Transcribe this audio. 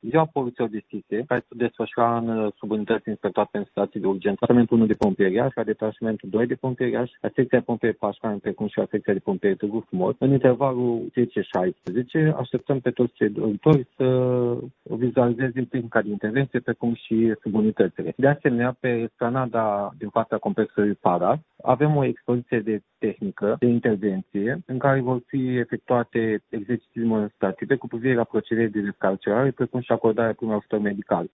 Ziua Poliției Justiție, care se desfășura în subunități inspectorate în situații de urgență, detașamentul 1 de pompieriaș, la detașamentul 2 de pompieriaș, la secția de pompieri Pașcani, precum și la secția de pompieri Târgu Frumos. În intervalul 10-16 așteptăm pe toți cei doritori să vizualizeze tehnica de intervenție, precum și subunitățile. De asemenea, pe esplanada din fața complexului Para avem o expoziție de tehnică de intervenție în care vor fi efectuate exerciții demonstrative cu privire la proceduri de descarcerare, precum și acordarea primului ajutor medical.